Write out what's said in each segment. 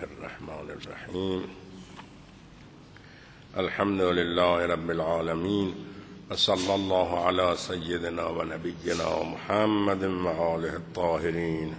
الرحمن الرحیم. الحمد لله رب العالمین و صلی الله علی سیدنا و نبینا محمد و آله الطاهرین.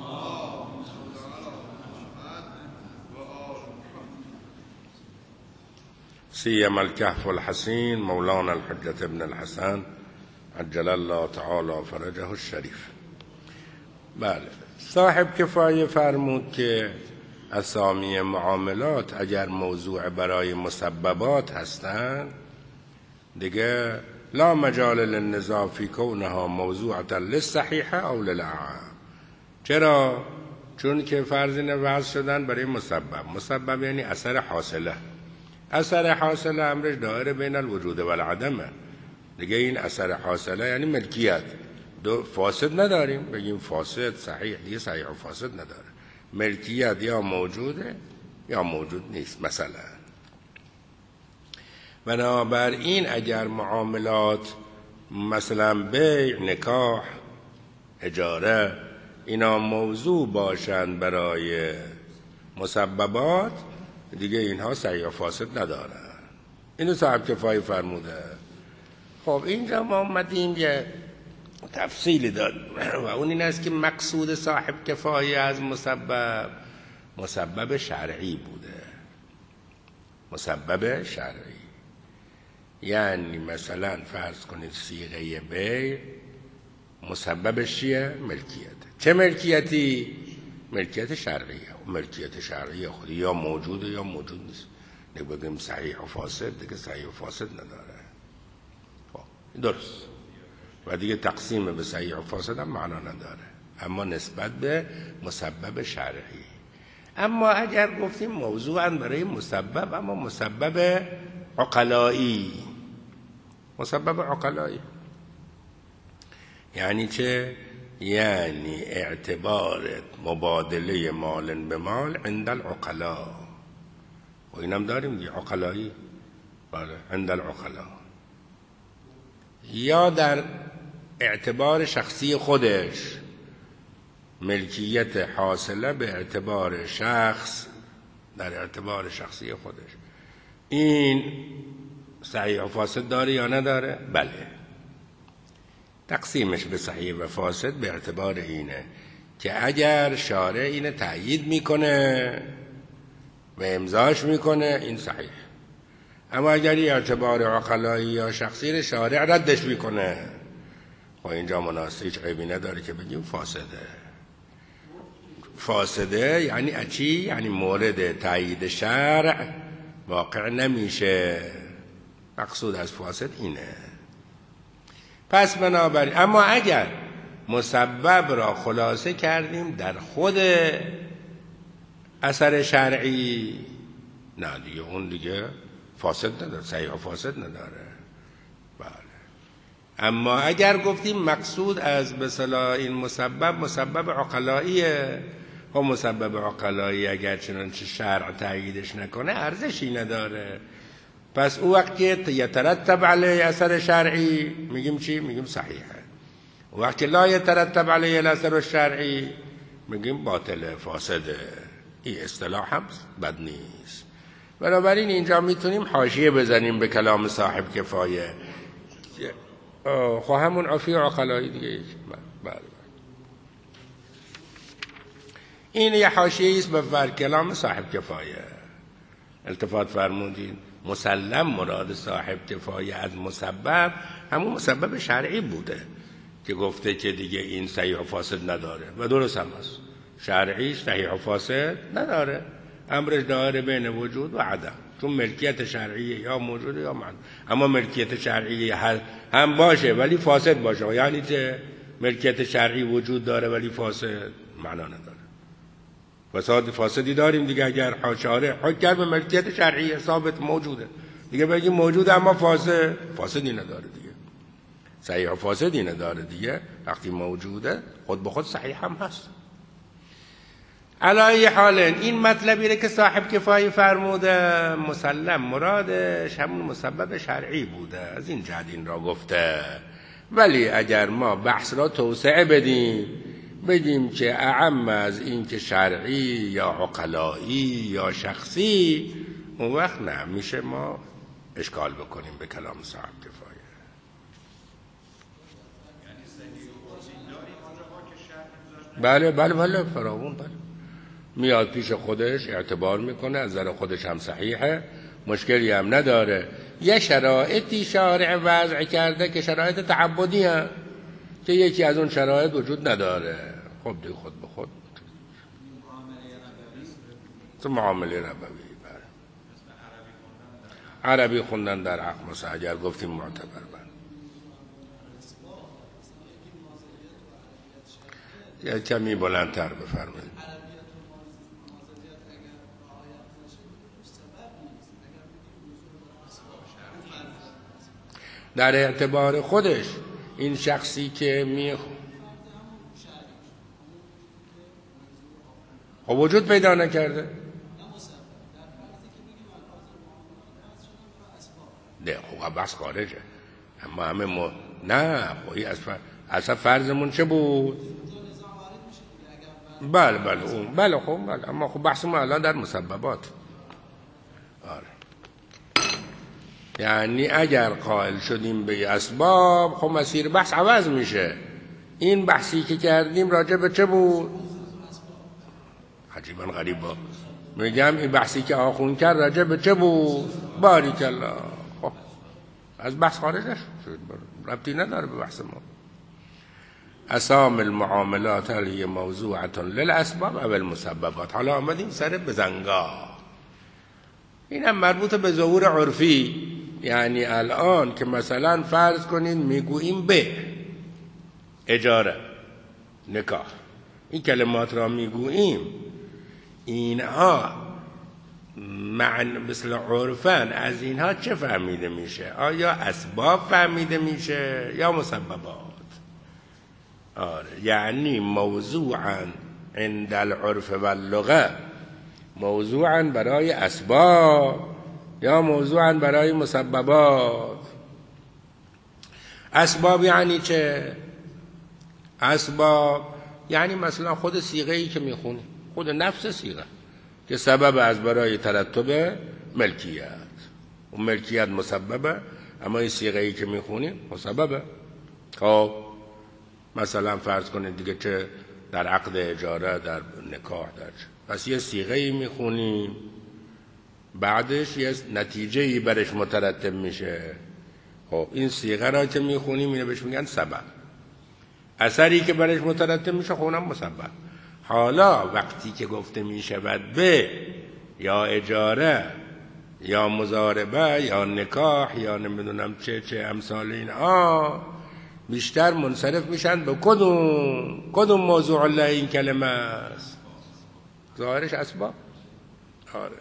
سیما الکهف الحسین مولانا الحجة ابن الحسن عجل الله تعالی فرجه الشریف. بله، صاحب کفایه فرمود که اسامی معاملات اگر موضوع برای مسببات هستند دیگه لا مجال للنزاع فی کونها موضوعة للصحیح او للأعم. چرا؟ چون که فرض وضع شدن برای مسبب یعنی اثر حاصله. اثر حاصله امرش دائره بین الوجود و العدمه. دیگه این اثر حاصله یعنی ملکیت. فاسد نداریم بگیم فاسد صحیح، دیگه صحیح و فاسد نداره. ملکیت یا موجوده یا موجود نیست مثلا. بنابراین اگر معاملات مثلا بیع، نکاح، اجاره اینا موضوع باشند برای مسببات دیگه اینها صحیح و فاسد ندارن. اینو صاحب کفایه فرموده. خب اینجا ما اومدیم یه تفصیلی داد و اون این است که مقصود صاحب کفایه از مسبب شرعی بوده. مسبب شرعی یعنی مثلا فرض کنید صیغه بیع مسببش چیه؟ ملکیت. چه ملکیتی؟ ملکیت شرعیه. و ملکیت شرعیه خود یا موجوده یا موجود نیست. بگیم صحیح و فاسد دیگه صحیح و فاسد نداره. درست. و دیگه تقسیم به صحیح و فاسد هم معنا نداره، اما نسبت به مسبب شرعی. اما اگر گفتیم موضوعاً برای مسبب، اما مسبب عقلایی. مسبب عقلایی یعنی چه؟ یعنی اعتبار مبادله مال به مال عند العقلاء. و اینم داریم دیگه عقلایی. بله، عند العقلاء. یا در اعتبار شخصی خودش، ملکیت حاصله به اعتبار شخص، در اعتبار شخصی خودش. این صحیح و فاسد داره یا نداره؟ بله. تقسیمش به صحیح و فاسد به اعتبار اینه که اگر شارع اینه تأیید میکنه و امضاش میکنه این صحیح، اما اگر اعتبار عقلایی یا شخصی شارع ردش میکنه و اینجا مناسب هیچ عیبی نداره که بگیم فاسده. فاسده یعنی چی؟ یعنی مورد تایید شرع واقع نمیشه. مقصود از فاسد اینه. پس بنابراین اما اگر مسبب را خلاصه کردیم در خود اثر شرعی، نه دیگه اون دیگه فاسد نداره، صحیح و فاسد نداره. بله. اما اگر گفتیم مقصود از مثلا این مسبب عقلاییه، و مسبب عقلایی اگر چنانچه شرع تأییدش نکنه ارزشی نداره، پس او وقت که یترتب علیه اثر شرعی میگیم چی؟ میگیم صحیحه. و وقت که لا یترتب علیه الاثر شرعی میگیم باطله، فاسده. این اصطلاح هم بد نیست. بنابراین اینجا میتونیم حاشیه بزنیم به کلام صاحب کفایه. خب همون عفی عقلایی دیگه. بله. این یه حاشیه است به کلام صاحب کفایه. التفات فرمودین مسلم مراد صاحب کفایه از مسبب همون مسبب شرعی بوده که گفته که دیگه این صحیح و فاسد نداره و درست هم است. شرعی صحیح و فاسد نداره، امرش داره بین وجود و عدم، چون ملکیت شرعیه یا موجوده یا معدوم. اما ملکیت شرعیه هم باشه ولی فاسد باشه، یعنی که ملکیت شرعی وجود داره ولی فاسد معنا نداره. فاسدی داریم دیگه. اگر شارع حکم به ملکیت شرعی ثابت موجوده دیگه بگیم موجوده اما فاسدی نداره دیگه، صحیح و فاسدی نداره دیگه. وقتی موجوده خود به خود صحیح هم هست. علی حال این مطلبی که صاحب کفایه فرموده مسلم مرادش همون مسبب شرعی بوده، از این جهت این را گفته. ولی اگر ما بحث را توسعه بدیم بگیم که اعم از این که شرعی یا عقلایی یا شخصی، اون وقت نه، میشه ما اشکال بکنیم به کلام صاحب کفایه. بله فراوون، بله میاد پیش خودش اعتبار میکنه، از نظر خودش هم صحیحه، مشکلی هم نداره. یه شرایطی شارع وضع کرده که شرایط تعبدی هم که یکی از اون شرایط وجود نداره، خب دیگه خود به خود تو معامله نبوی. عربی خوندن در حق مثلا اگر گفتیم معتبر. یا کمی بلندتر بفرمایید. در اعتبار خودش این شخصی که وجود پیدا نکرده، نه خب بس خارجه، اما همه نه خواهی اصلا فرضمون چه بود؟ بله خب اما خب بحث ما الان در مسببات. آره یعنی اگر قائل شدیم به اسباب، خب مسیر بحث عوض میشه. این بحثی که کردیم راجع به چه بود؟ عجیبا غریبا میگم این بحثی که آخون کرد راجع به چه بود؟ باریک الله. خب از بحث خارج نشد، ربطی نداره به بحث ما. اسام المعاملات هی موضوعة للاسباب او المسببات. حالا آمدیم سر بزنگاه، اینم مربوط به ظهور عرفی. یعنی الان که مثلا فرض کنین میگوییم به اجاره، نکاح، این کلمات را میگوییم، اینها مثل عرفن از اینها چه فهمیده میشه؟ آیا اسباب فهمیده میشه یا مسببات؟ آره یعنی موضوعا عند العرف واللغه، موضوعا برای اسباب یا موضوعا برای مسببات؟ اسباب یعنی چه؟ اسباب یعنی مثلا خود صیغه‌ای که میخونی، خود نفس صیغه که سبب از برای ترتب ملکیت، و ملکیت مسببه، اما این صیغه‌ای که میخونی مسببه. خب مثلا فرض کنید دیگه که در عقد اجاره، در نکاح، در پس یه صیغه‌ای میخونیم، بعدش یه نتیجه‌ای برش مترتب میشه. خب این صیغه را که میخونیم اینو بهش میگن سبب، اثری که برش مترتب میشه خونم مسبب. حالا وقتی که گفته میشود به یا اجاره یا مضاربه یا نکاح یا نمیدونم چه امثال اینها، بیشتر منصرف میشن به کدوم موضوع الله این کلمه است؟ ظاهرش اسباب. آره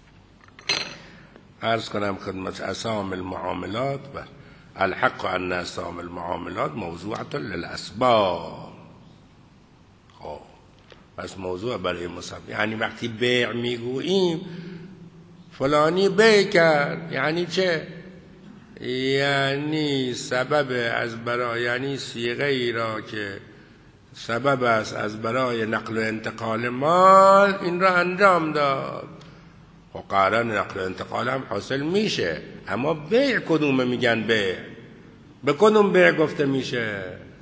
عرض کنم خدمت اسام المعاملات و الحق ان اسام المعاملات موضوعة للاسباب. خب پس موضوع برای مسبب، یعنی وقتی بیع میگوییم فلانی بیع کرد، یعنی چه؟ یعنی سبب از برای، یعنی صیغه ای را که سبب است از برای نقل و انتقال مال، این را انجام داد. و قرار نقل و انتقال هم حاصل میشه، اما بیع کدومه میگن بیع؟ به کدوم بیع گفته میشه؟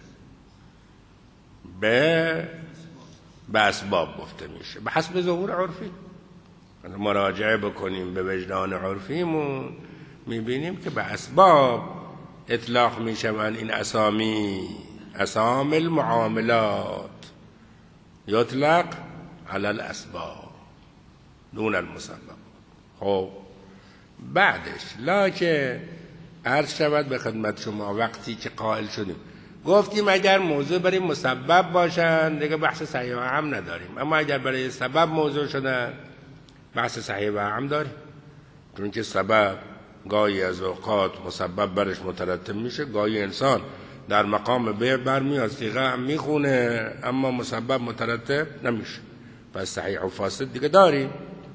به اسباب گفته میشه، به حسب ظهور عرفی. مراجعه بکنیم به وجدان عرفیمون، میبینیم که به اسباب اطلاق میشوند این اسامی. اسام المعاملات یطلق علی الاسباب دون المسبب. خب بعدش لکه عرض شود به خدمت شما، وقتی که قائل شدیم گفتیم اگر موضوع برای مسبب باشن دیگه بحث صحیح و اعم نداریم، اما اگر برای سبب موضوع شدن بحث صحیح و اعم داریم، چون که سبب گاهی از اوقات مسبب برش مترتب میشه، گاهی انسان در مقام بیع برمیاد صیغه هم میخونه اما مسبب مترتب نمیشه، پس صحیح و فاسد دیگه داریم.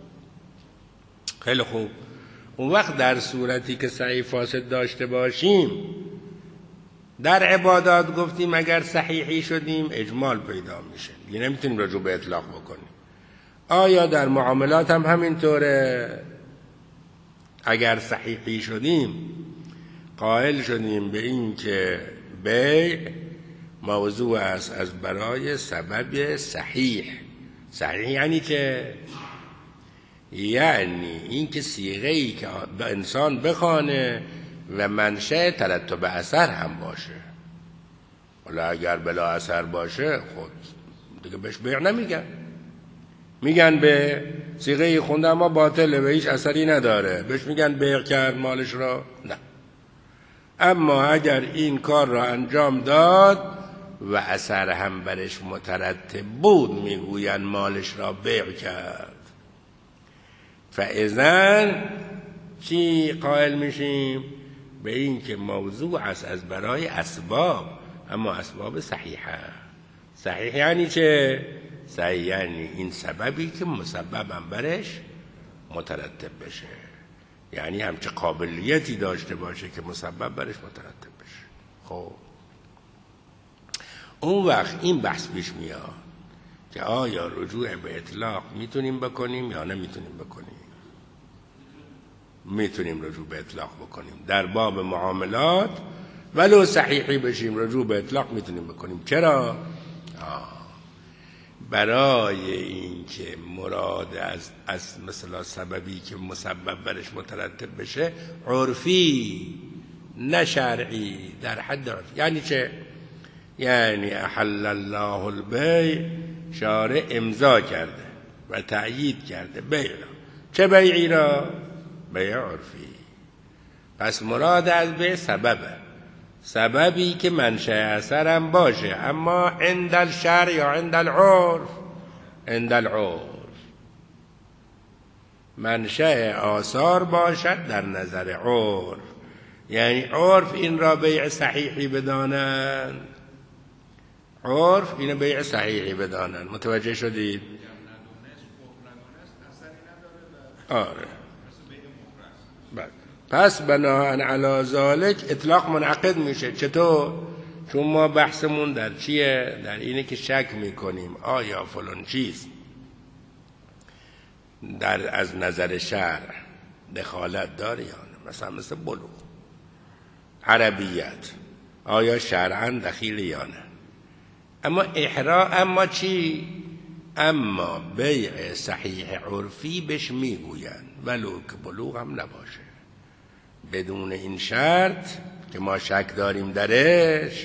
خیلی خوب، اون وقت در صورتی که صحیح فاسد داشته باشیم در عبادات گفتیم اگر صحیحی شدیم اجمال پیدا میشه، دیگه نمیتونیم رجوع به اطلاق بکنیم. آیا در معاملات هم همینطوره؟ اگر صحیحی شدیم قائل شدیم به این که بیع موضوع است از برای سبب صحیح. صحیح یعنی که یعنی این که صیغه‌ای که انسان بخوانه و منشأ ترتب اثر هم باشه. ولی اگر بلا اثر باشه خود دیگه بهش بیع نمیگن، میگن به صیغه خونده اما باطله و هیچ اثری نداره، بهش میگن بیع کرد مالش را. نه، اما اگر این کار را انجام داد و اثر هم برش مترتب بود میگوین مالش را بیع کرد. فاذن چی قائل میشیم؟ به این که موضوع است از برای اسباب، اما اسباب صحیحه. صحیح یعنی چه؟ صحیح یعنی این سببی که مسببم برش مترتب بشه، یعنی همچه قابلیتی داشته باشه که مسبب برش مترتب بشه. خب اون وقت این بحث پیش میاد که آیا رجوع به اطلاق میتونیم بکنیم یا نمیتونیم بکنیم. میتونیم رجوع به اطلاق بکنیم در باب معاملات، ولو صحیحی بشیم رجوع به اطلاق میتونیم بکنیم. چرا؟ برای این که مراد از مثلا سببی که مسبب برش مترتب بشه عرفی نه شرعی، در حد عرفی. یعنی چه؟ یعنی احل الله البیع، شارع امضا کرده و تأیید کرده بیع را. چه بیعی را؟ بیع عرفی. پس مراد از بیع سببه، سببی که منشأ اثرم باشه، اما عند الشرع یا عند العرف. عند العرف منشأ آثار باشد در نظر عرف، یعنی عرف این را بیع صحیحی بدانند، عرف این بیع صحیحی بدانند. متوجه شدید؟ آره. پس بناهن علی ذالک اطلاق منعقد میشه. چطور؟ چون ما بحثمون در چیه؟ در اینه که شک میکنیم آیا فلان چیز از نظر شرع دخالت داره یا نه. مثلا مثل بلوغ، عربیت، آیا شرعاً دخیل یا نه. اما چی؟ اما بیع صحیح عرفی بهش میگوین ولو که بلوغ هم نباشه، بدون این شرط که ما شک داریم درش.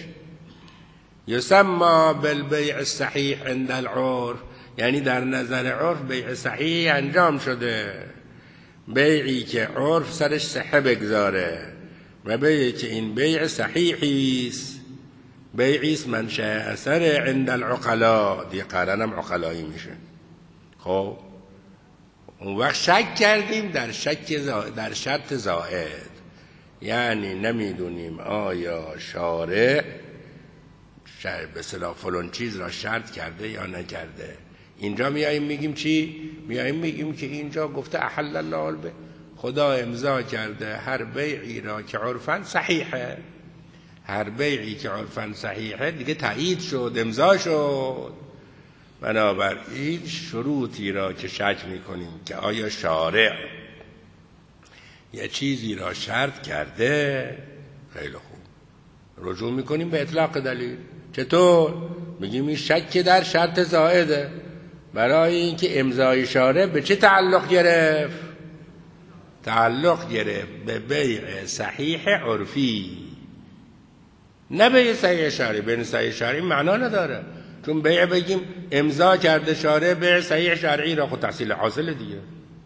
یسمى بالبیع الصحیح عند العرف، یعنی در نظر عرف بیع صحیح انجام شده، بیعی که عرف سرش صحه بگذاره و بیعی که این بیع صحیحی است، بیعی است منشأ اثر عند العقلاء، دیگه قرنم عقلایی میشه. خب اون وقت شک کردیم در شرط زائد، یعنی نمیدونیم آیا شارع به اصطلاح فلان چیز را شرط کرده یا نکرده. اینجا میاییم میگیم چی؟ میاییم میگیم که اینجا گفته احل الله البیع، خدا امضا کرده هر بیعی را که عرفاً صحیحه، هر بیعی که عرفاً صحیحه دیگه تایید شد، امضا شد. بنابراین شروطی را که شک میکنیم که آیا شارع یه چیزی را شرط کرده، خیلی خوب رجوع میکنیم به اطلاق دلیل. چطور؟ میگیم این شک در شرط زائده، برای اینکه امضای شارع به چه تعلق گرفت؟ تعلق گرفت به بیع صحیح عرفی، نه بیع صحیح شرعی. بیع صحیح شرعی معنا نداره، چون بیع بگیم امضا کرده شارع بیع صحیح شرعی را، خود تحصیل حاصل دیگه.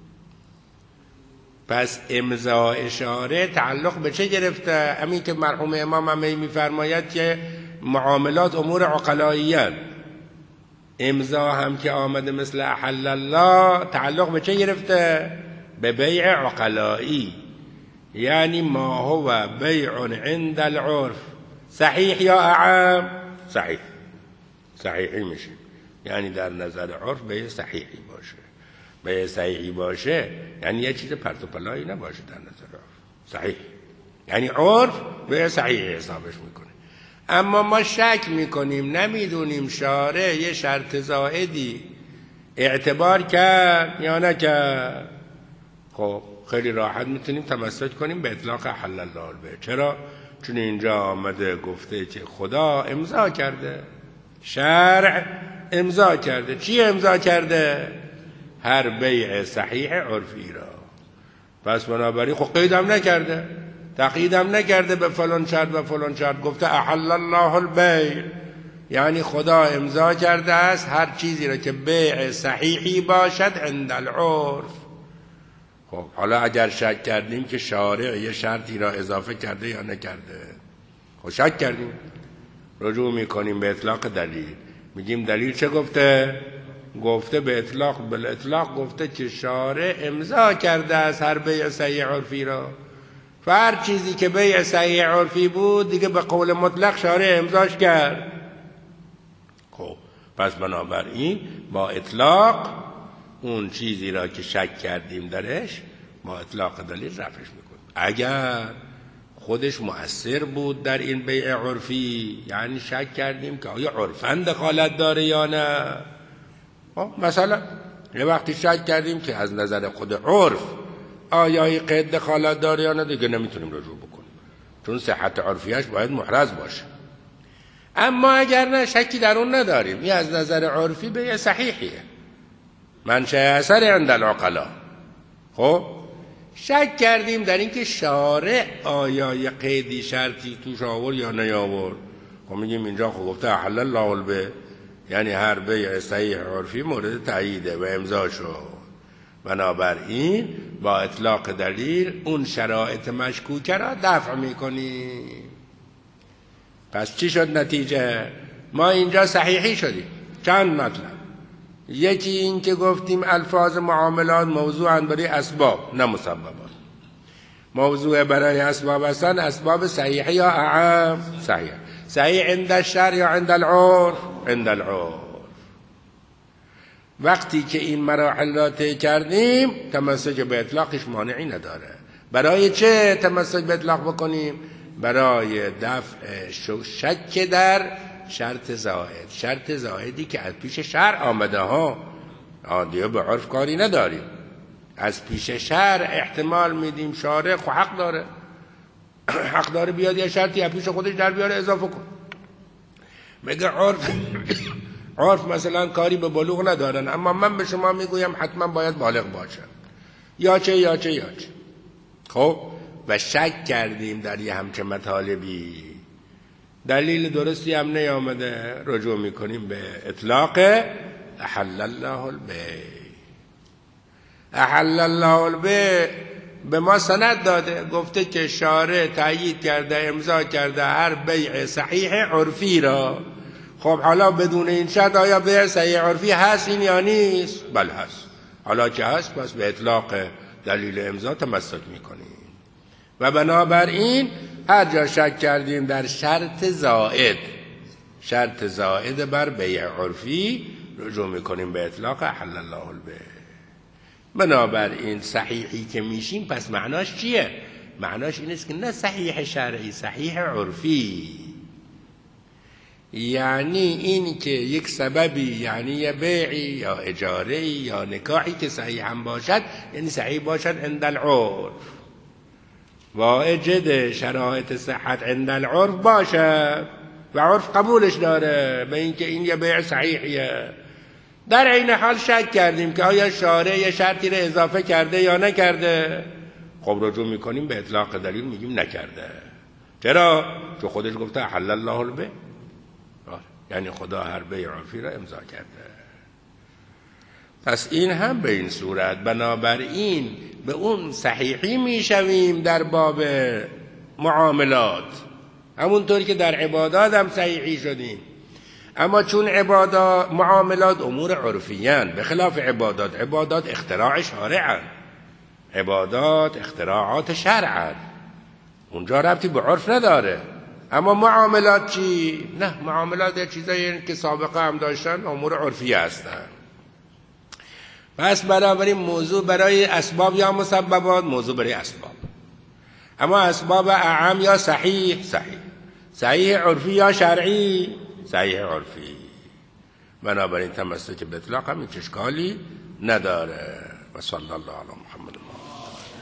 پس امضای شارع تعلق به چه گرفته؟ همین که مرحوم امام هم میفرماید که معاملات امور عقلائیان، امضا هم که آمده مثل احل الله تعلق به چه گرفته؟ به بیع عقلائی، یعنی ما هو بیع عند العرف صحیح یا اعم؟ صحیح، صحیحی میشه، یعنی در نظر عرف بیع صحیحی باشه. بیع صحیحی باشه یعنی یه چیز پرت و پلایی نباشه در نظر عرف. صحیح یعنی عرف بیع صحیح حسابش میکنه. اما ما شک میکنیم نمیدونیم شارع یه شرط زائدی اعتبار کرد یا نکرد. خب خیلی راحت میتونیم تمسک کنیم به اطلاق حل الله البیع. چرا؟ چون اینجا آمده گفته که خدا امضا کرده، شرع امضا کرده. چی امضا کرده؟ هر بیع صحیح عرفی را. پس بنابراین خب قیدم نکرده، تقییدم نکرده به فلان شرط و فلان شرط. گفته احل الله البیع، یعنی خدا امضا کرده است هر چیزی را که بیع صحیحی باشد عند العرف. خب حالا اگر شک کردیم که شارع یه شرطی را اضافه کرده یا نکرده، خب شک کردیم، رجوع میکنیم به اطلاق دلیل. میگیم دلیل چه گفته؟ گفته به اطلاق بالاطلاق گفته که شارع امضا کرده از هر بیع صحیح عرفی را. و هر چیزی که بیع صحیح عرفی بود دیگه به قول مطلق شارع امضاش کرد. خب پس بنابراین با اطلاق اون چیزی را که شک کردیم درش با اطلاق دلیل رفعش میکنیم. اگر خودش مؤثر بود در این بیع عرفی، یعنی شک کردیم که آیا عرفاً دخالت داره یا نه. مثلا یه وقتی شک کردیم که از نظر خود عرف آیا این قید دخالت داره یا نه، دیگه نمیتونیم رجوع بکنیم، چون صحت عرفیش باید محرز باشه. اما اگر نه شکی در اون نداریم، این از نظر عرفی بیع صحیحیه، منشأ اثر عند العقلا. خب شک کردیم در این که شارع آیا یه قیدی شرطی توش آورد یا نیاورد. خب میگیم اینجا خب گفته احل الله البیع، یعنی هر بیع صحیح عرفی مورد تاییده و امضا شد. بنابراین با اطلاق دلیل اون شرایط مشکوکه را دفع میکنیم. پس چی شد نتیجه؟ ما اینجا صحیحی شدیم. چند مطلب. یکی این که گفتیم الفاظ معاملات موضوعاً برای اسباب نه مسببات. موضوع برای اسباب هستن اسباب صحیحه یا اعم؟ صحیح. صحیح عند الشرع یا عند العرف؟ عند العرف. وقتی که این مراحل را طی کردیم تمسک به اطلاقش مانعی نداره. برای چه تمسک به اطلاق بکنیم؟ برای دفع شک در شرط زائد. شرط زائدی که از پیش شرع آمده ها، دیگه به عرف کاری نداریم. از پیش شرع احتمال میدیم شارع خب حق داره بیاد یه شرطی از پیش خودش در بیاره اضافه کن. بگه عرف مثلا کاری به بلوغ ندارن، اما من به شما میگویم حتما باید بالغ باشه، یا چه. خب و شک کردیم در یه همچه مطالبی، دلیل درستی هم نیامده، رجوع میکنیم به اطلاق احل الله البیع. احل الله البیع به ما سند داده، گفته که شارع تأیید کرده امضا کرده هر بیع صحیح عرفی را. خب حالا بدون این شرط آیا بیع صحیح عرفی هست این یا نیست؟ بله هست. حالا که هست پس به اطلاق دلیل امضا تمسک میکنیم. و بنابراین هر جا شک کردیم در شرط زائد بر بیع عرفی، رجوع میکنیم به اطلاق احل الله البیع. بنابراین صحیحی که میشیم پس معناش چیه؟ معناش این است که نه صحیح شرعی، صحیح عرفی. یعنی این که یک سببی، یعنی یه بیعی یا اجاره‌ای یا نکاحی که صحیح هم باشد، یعنی صحیح باشد عند العرف، واجد شرایط صحت عند العرف باشد و عرف قبولش داره به اینکه این یه بیع صحیحیه. در این حال شک کردیم که آیا شارع یه شرطی رو اضافه کرده یا نکرده. خب رجوع میکنیم به اطلاق دلیل، میگیم نکرده. چرا؟ چون خودش گفته احل الله البیع، یعنی خدا هر بیع عرفی را امضا کرده. پس این هم به این صورت. بنابراین به اون صحیحی میشویم در باب معاملات، همونطور که در عبادات هم صحیحی شدیم. اما چون معاملات امور عرفیان، به خلاف عبادات اختراع شارعن، عبادات اختراعات شرعن، اونجا ربطی به عرف نداره. اما معاملات چی؟ نه، معاملات یه چیزایی که سابقه هم داشتن امور عرفی هستن. پس بنابراین موضوع برای اسباب یا مسببات، موضوع برای اسباب. اما اسباب اعم یا صحیح صحیح عرفی یا شرعی؟ صحیح عرفی. بنابراین تمسک به اطلاق هم هیچ اشکالی نداره. و صلی الله علی محمد.